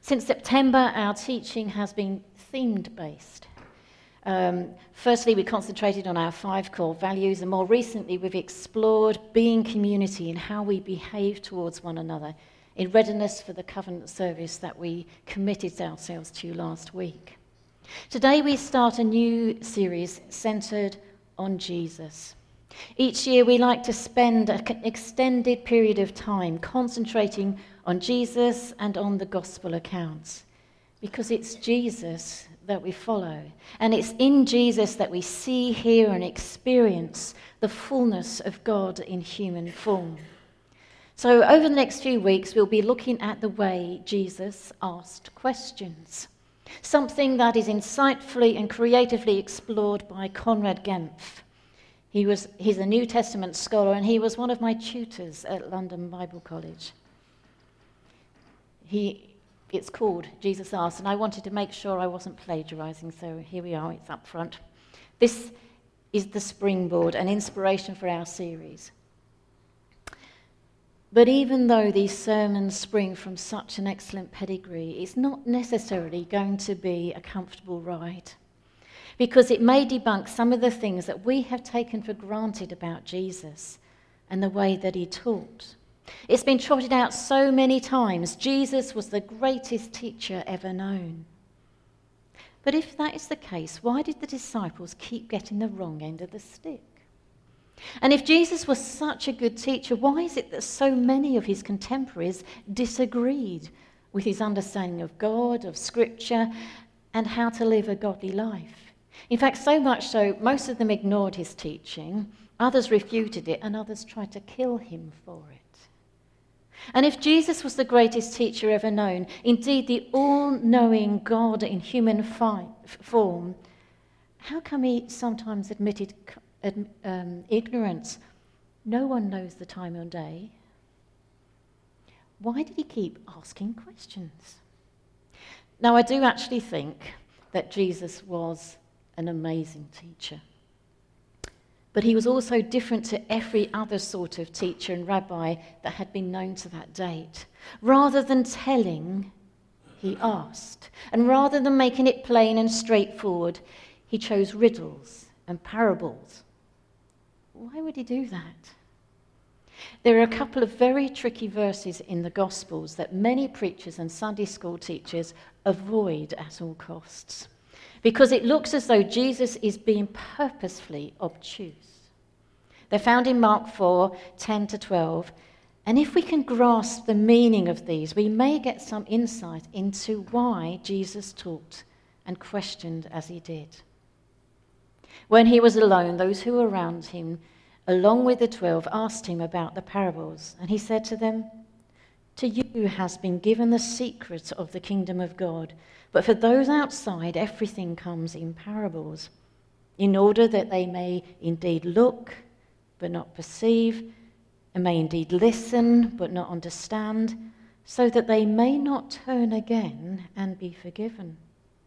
Since September, our teaching has been themed-based. Firstly, we concentrated on our 5 core values, and more recently, we've explored being community and how we behave towards one another in readiness for the covenant service that we committed ourselves to last week. Today, we start a new series centered on Jesus. Each year, we like to spend an extended period of time concentrating on Jesus and on the gospel accounts, because it's Jesus that we follow, and it's in Jesus that we see, hear, and experience the fullness of God in human form. So over the next few weeks, we'll be looking at the way Jesus asked questions, something that is insightfully and creatively explored by Conrad Gempf. He's a New Testament scholar, and he was one of my tutors at London Bible College. It's called Jesus Asked, and I wanted to make sure I wasn't plagiarizing, so here we are, it's up front. This is the springboard, an inspiration for our series. But even though these sermons spring from such an excellent pedigree, it's not necessarily going to be a comfortable ride, because it may debunk some of the things that we have taken for granted about Jesus and the way that he taught. It's been trotted out so many times. Jesus was the greatest teacher ever known. But if that is the case, why did the disciples keep getting the wrong end of the stick? And if Jesus was such a good teacher, why is it that so many of his contemporaries disagreed with his understanding of God, of Scripture, and how to live a godly life? In fact, so much so, most of them ignored his teaching, others refuted it, and others tried to kill him for it. And if Jesus was the greatest teacher ever known, indeed the all-knowing God in human form, how come he sometimes admitted ignorance? No one knows the time of day. Why did he keep asking questions? Now, I do actually think that Jesus was an amazing teacher. But he was also different to every other sort of teacher and rabbi that had been known to that date. Rather than telling, he asked. And rather than making it plain and straightforward, he chose riddles and parables. Why would he do that? There are a couple of very tricky verses in the Gospels that many preachers and Sunday school teachers avoid at all costs, because it looks as though Jesus is being purposefully obtuse. They're found in Mark 4, 10 to 12, and if we can grasp the meaning of these, we may get some insight into why Jesus taught and questioned as he did. When he was alone, those who were around him, along with the 12, asked him about the parables, and he said to them, "To you has been given the secret of the kingdom of God, but for those outside, everything comes in parables, in order that they may indeed look, but not perceive, and may indeed listen, but not understand, so that they may not turn again and be forgiven."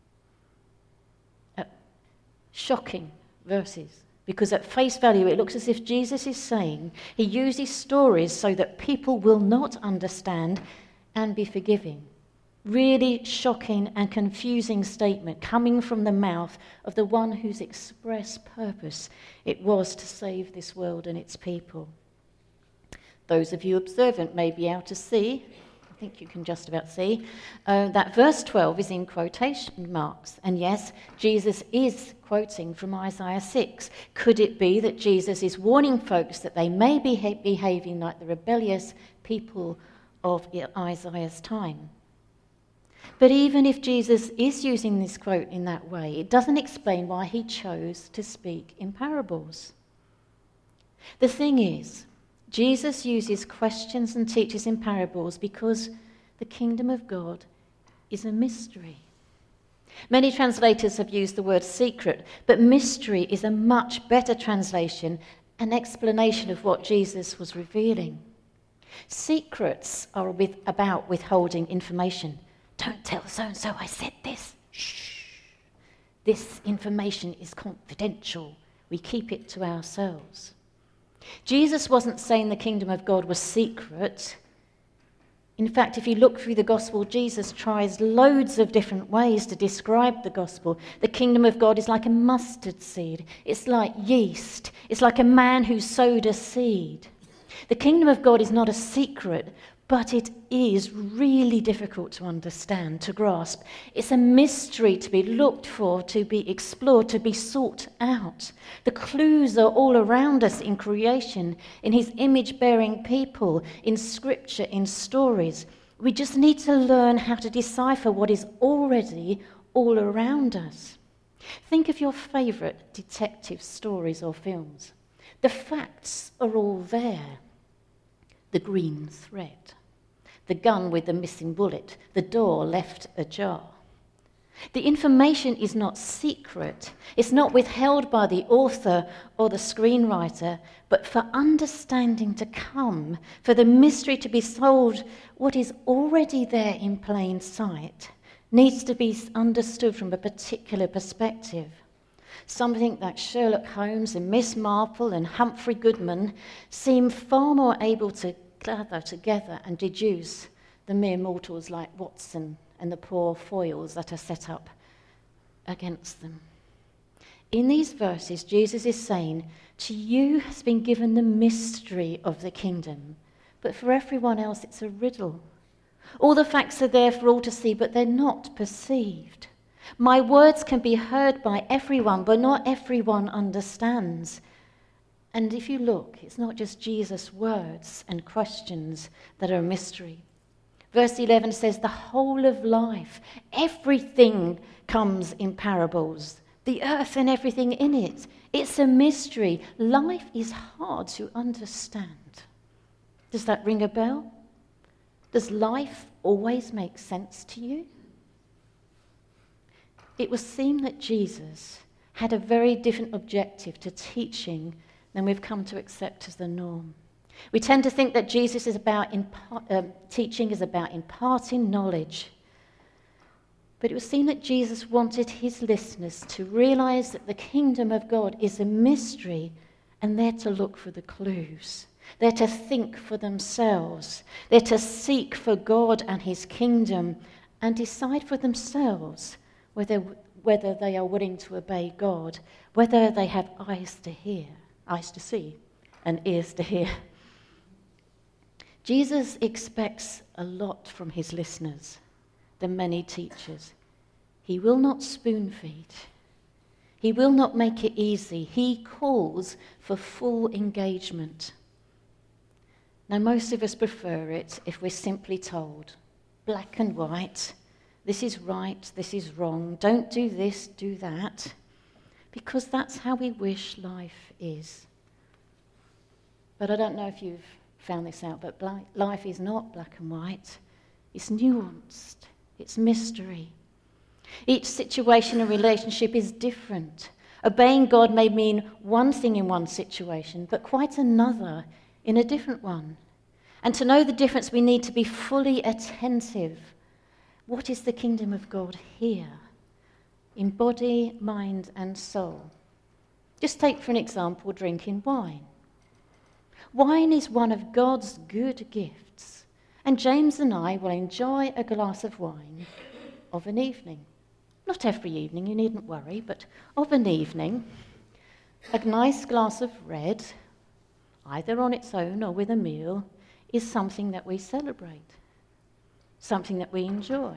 Shocking verses, because at face value, it looks as if Jesus is saying he uses stories so that people will not understand and be forgiving. Really shocking and confusing statement coming from the mouth of the one whose express purpose it was to save this world and its people. Those of you observant may be able to see, I think you can just about see, that verse 12 is in quotation marks. And yes, Jesus is quoting from Isaiah 6. Could it be that Jesus is warning folks that they may be behaving like the rebellious people of Isaiah's time? But even if Jesus is using this quote in that way, it doesn't explain why he chose to speak in parables. The thing is, Jesus uses questions and teaches in parables because the kingdom of God is a mystery. Many translators have used the word secret, but mystery is a much better translation, an explanation of what Jesus was revealing. Secrets are about withholding information. Don't tell so-and-so I said this. Shh. This information is confidential. We keep it to ourselves. Jesus wasn't saying the kingdom of God was secret. In fact, if you look through the gospel, Jesus tries loads of different ways to describe the gospel. The kingdom of God is like a mustard seed. It's like yeast. It's like a man who sowed a seed. The kingdom of God is not a secret, but it is really difficult to understand, to grasp. It's a mystery to be looked for, to be explored, to be sought out. The clues are all around us in creation, in his image-bearing people, in scripture, in stories. We just need to learn how to decipher what is already all around us. Think of your favourite detective stories or films. The facts are all there. The green thread. The gun with the missing bullet, the door left ajar. The information is not secret. It's not withheld by the author or the screenwriter, but for understanding to come, for the mystery to be solved, what is already there in plain sight needs to be understood from a particular perspective. Something that Sherlock Holmes and Miss Marple and Humphrey Goodman seem far more able to gather together and deduce the mere mortals like Watson and the poor foils that are set up against them. In these verses, Jesus is saying, to you has been given the mystery of the kingdom, but for everyone else it's a riddle. All the facts are there for all to see, but they're not perceived. My words can be heard by everyone, but not everyone understands. And if you look, it's not just Jesus' words and questions that are a mystery. Verse 11 says, the whole of life, everything comes in parables. The earth and everything in it. It's a mystery. Life is hard to understand. Does that ring a bell? Does life always make sense to you? It would seem that Jesus had a very different objective to teaching than we've come to accept as the norm. We tend to think that Jesus is about teaching is about imparting knowledge. But it would seem that Jesus wanted his listeners to realize that the kingdom of God is a mystery, and they're to look for the clues. They're to think for themselves. They're to seek for God and his kingdom and decide for themselves whether they are willing to obey God, whether they have eyes to see, and ears to hear. Jesus expects a lot from his listeners, the many teachers. He will not spoon feed. He will not make it easy. He calls for full engagement. Now, most of us prefer it if we're simply told, black and white, this is right, this is wrong, don't do this, do that, because that's how we wish life is. But I don't know if you've found this out, but life is not black and white. It's nuanced. It's mystery. Each situation and relationship is different. Obeying God may mean one thing in one situation, but quite another in a different one. And to know the difference, we need to be fully attentive. What is the kingdom of God here? In body, mind, and soul. Just take, for an example, drinking wine. Wine is one of God's good gifts, and James and I will enjoy a glass of wine of an evening. Not every evening, you needn't worry, but of an evening, a nice glass of red, either on its own or with a meal, is something that we celebrate, something that we enjoy.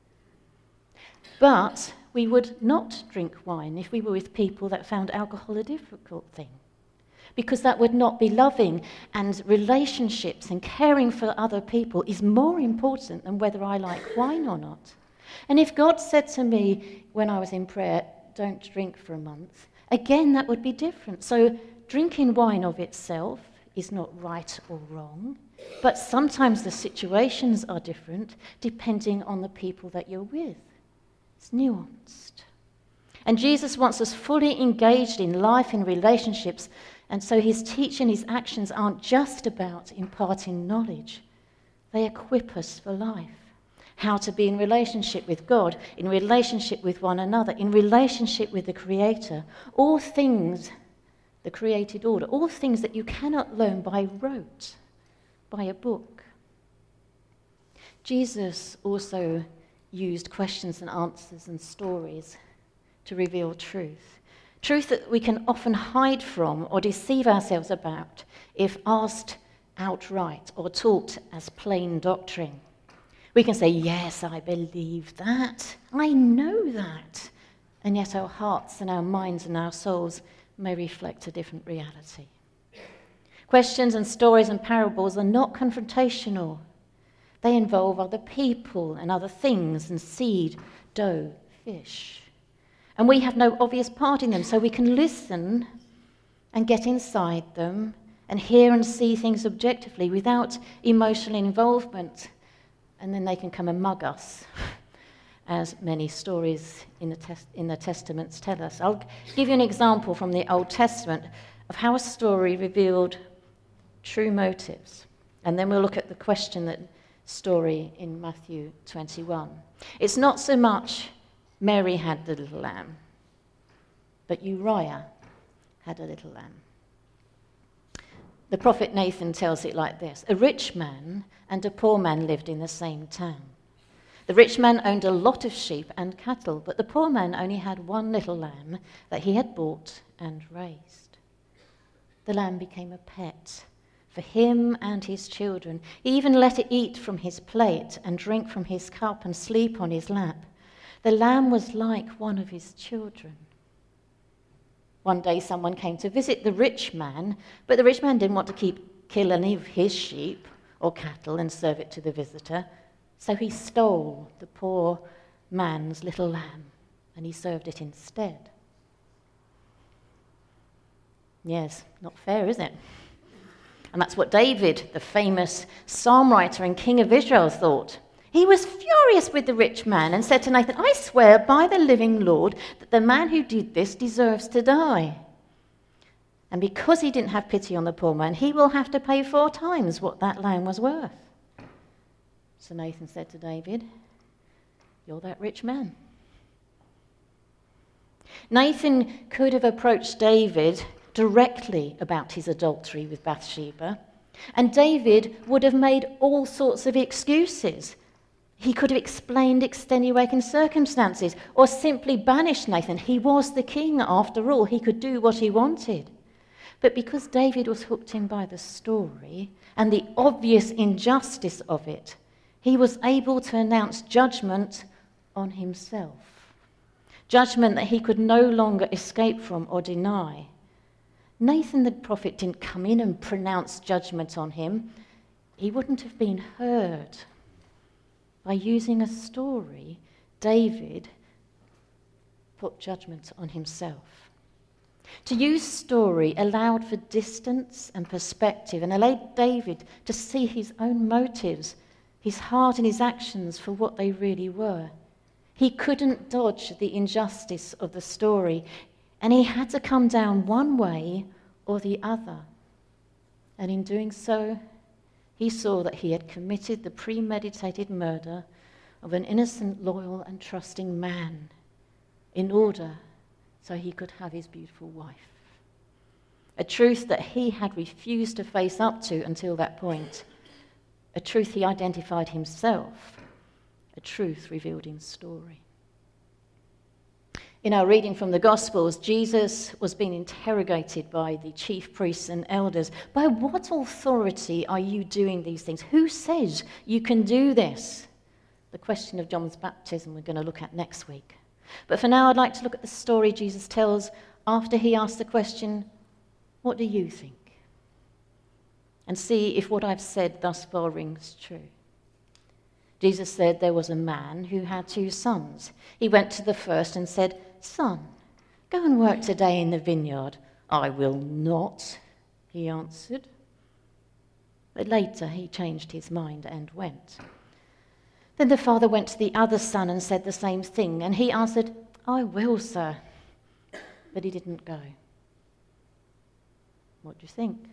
But we would not drink wine if we were with people that found alcohol a difficult thing, because that would not be loving, and relationships and caring for other people is more important than whether I like wine or not. And if God said to me when I was in prayer, don't drink for a month, again, that would be different. So drinking wine of itself is not right or wrong, but sometimes the situations are different depending on the people that you're with. It's nuanced. And Jesus wants us fully engaged in life and relationships, and so his teaching, his actions aren't just about imparting knowledge. They equip us for life. How to be in relationship with God, in relationship with one another, in relationship with the Creator. All things, the created order, all things that you cannot learn by rote, by a book. Jesus also used questions and answers and stories to reveal truth. Truth that we can often hide from or deceive ourselves about if asked outright or taught as plain doctrine. We can say, yes, I believe that. I know that. And yet our hearts and our minds and our souls may reflect a different reality. Questions and stories and parables are not confrontational. They involve other people and other things and seed, dough, fish. And we have no obvious part in them, so we can listen and get inside them and hear and see things objectively without emotional involvement. And then they can come and mug us, as many stories in the Testaments tell us. I'll give you an example from the Old Testament of how a story revealed true motives. And then we'll look at the question that story in Matthew 21. It's not so much Mary had the little lamb, but Uriah had a little lamb. The prophet Nathan tells it like this: a rich man and a poor man lived in the same town. The rich man owned a lot of sheep and cattle, but the poor man only had one little lamb that he had bought and raised. The lamb became a pet for him and his children. He even let it eat from his plate and drink from his cup and sleep on his lap. The lamb was like one of his children. One day someone came to visit the rich man, but the rich man didn't want to kill any of his sheep or cattle and serve it to the visitor, so he stole the poor man's little lamb and he served it instead. Yes, not fair, is it? And that's what David, the famous psalm writer and king of Israel, thought. He was furious with the rich man and said to Nathan, I swear by the living Lord that the man who did this deserves to die. And because he didn't have pity on the poor man, he will have to pay 4 times what that lamb was worth. So Nathan said to David, you're that rich man. Nathan could have approached David directly about his adultery with Bathsheba, and David would have made all sorts of excuses. He could have explained extenuating circumstances or simply banished Nathan. He was the king after all. He could do what he wanted. But because David was hooked in by the story and the obvious injustice of it, he was able to announce judgment on himself. Judgment that he could no longer escape from or deny. Nathan the prophet didn't come in and pronounce judgment on him. He wouldn't have been heard. By using a story, David put judgment on himself. To use story allowed for distance and perspective and allowed David to see his own motives, his heart and his actions for what they really were. He couldn't dodge the injustice of the story, and he had to come down one way or the other. And in doing so, he saw that he had committed the premeditated murder of an innocent, loyal, and trusting man in order so he could have his beautiful wife. A truth that he had refused to face up to until that point. A truth he identified himself. A truth revealed in story. In our reading from the Gospels, Jesus was being interrogated by the chief priests and elders. By what authority are you doing these things? Who says you can do this? The question of John's baptism we're going to look at next week. But for now, I'd like to look at the story Jesus tells after he asked the question, what do you think? And see if what I've said thus far rings true. Jesus said there was a man who had 2 sons. He went to the first and said, Son, go and work today in the vineyard. I will not, he answered. But later he changed his mind and went. Then the father went to the other son and said the same thing, and he answered, I will, sir. But he didn't go. What do you think?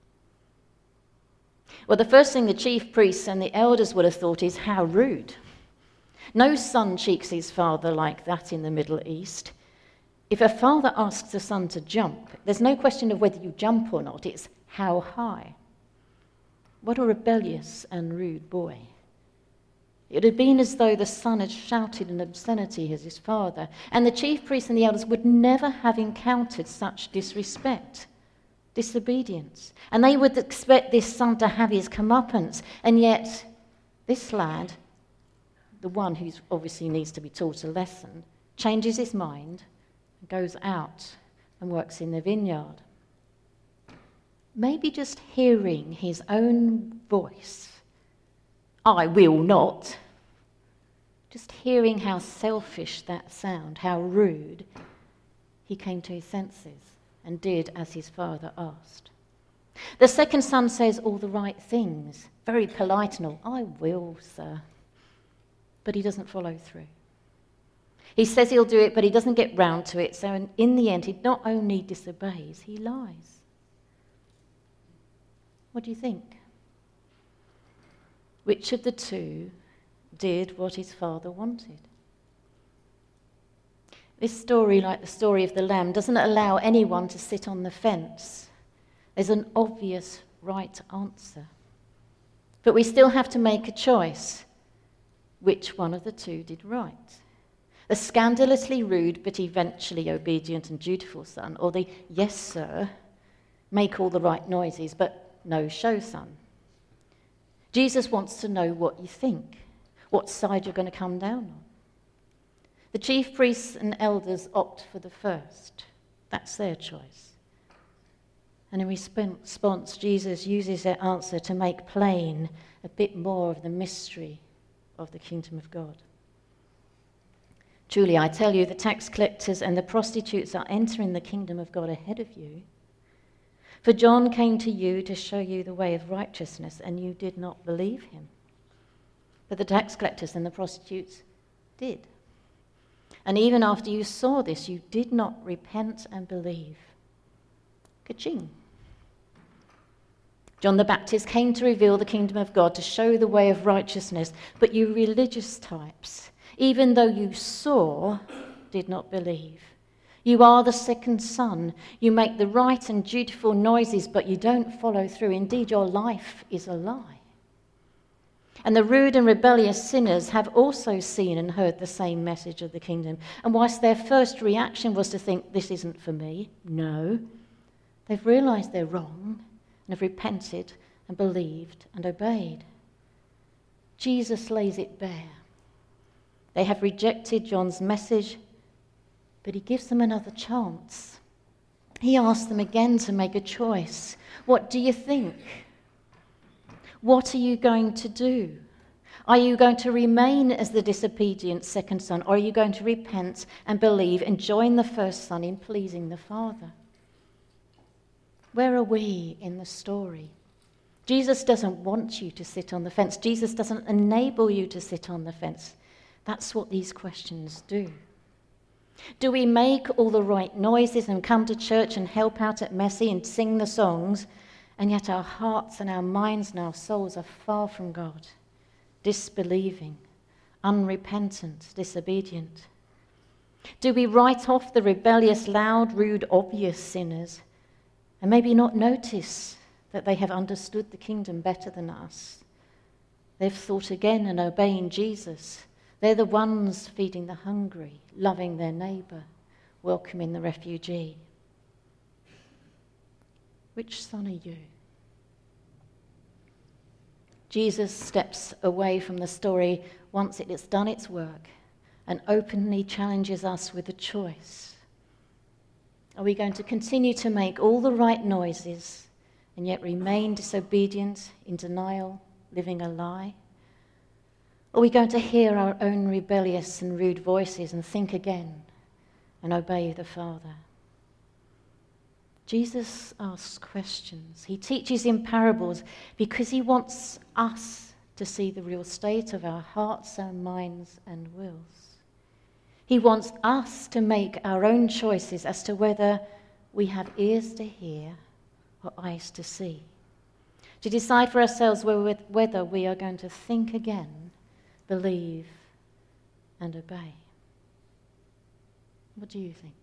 Well, the first thing the chief priests and the elders would have thought is, how rude. No son cheeks his father like that in the Middle East. If a father asks a son to jump, there's no question of whether you jump or not, it's how high. What a rebellious and rude boy. It would have been as though the son had shouted an obscenity at his father, and the chief priests and the elders would never have encountered such disrespect, disobedience. And they would expect this son to have his comeuppance, and yet this lad, the one who obviously needs to be taught a lesson, changes his mind and goes out and works in the vineyard. Maybe just hearing his own voice, I will not, just hearing how selfish that sound, how rude, he came to his senses and did as his father asked. The second son says all the right things, very polite and all, I will, sir. But he doesn't follow through. He says he'll do it, but he doesn't get round to it. So in the end, he not only disobeys, he lies. What do you think? Which of the two did what his father wanted? This story, like the story of the lamb, doesn't allow anyone to sit on the fence. There's an obvious right answer. But we still have to make a choice. Which one of the two did right? The scandalously rude but eventually obedient and dutiful son, or the yes sir, make all the right noises but no show son? Jesus wants to know what you think, what side you're going to come down on. The chief priests and elders opt for the first. That's their choice. And in response, Jesus uses their answer to make plain a bit more of the mystery of the kingdom of God. Truly, I tell you, the tax collectors and the prostitutes are entering the kingdom of God ahead of you. For John came to you to show you the way of righteousness, and you did not believe him. But the tax collectors and the prostitutes did. And even after you saw this, you did not repent and believe. Ka-ching. John the Baptist came to reveal the kingdom of God, to show the way of righteousness. But you religious types, even though you saw, did not believe. You are the second son. You make the right and dutiful noises, but you don't follow through. Indeed, your life is a lie. And the rude and rebellious sinners have also seen and heard the same message of the kingdom. And whilst their first reaction was to think, this isn't for me, no, they've realised they're wrong and have repented and believed and obeyed. Jesus lays it bare. They have rejected John's message, but he gives them another chance. He asks them again to make a choice. What do you think? What are you going to do? Are you going to remain as the disobedient second son, or are you going to repent and believe and join the first son in pleasing the Father? Where are we in the story? Jesus doesn't want you to sit on the fence. Jesus doesn't enable you to sit on the fence. That's what these questions do. Do we make all the right noises and come to church and help out at Messy and sing the songs, and yet our hearts and our minds and our souls are far from God, disbelieving, unrepentant, disobedient? Do we write off the rebellious, loud, rude, obvious sinners and maybe not notice that they have understood the kingdom better than us? They've thought again and obeying Jesus. They're the ones feeding the hungry, loving their neighbour, welcoming the refugee. Which son are you? Jesus steps away from the story once it has done its work and openly challenges us with a choice. Are we going to continue to make all the right noises and yet remain disobedient, in denial, living a lie? Or are we going to hear our own rebellious and rude voices and think again and obey the Father? Jesus asks questions. He teaches in parables because he wants us to see the real state of our hearts, our minds, and wills. He wants us to make our own choices as to whether we have ears to hear or eyes to see. To decide for ourselves whether we are going to think again, believe, and obey. What do you think?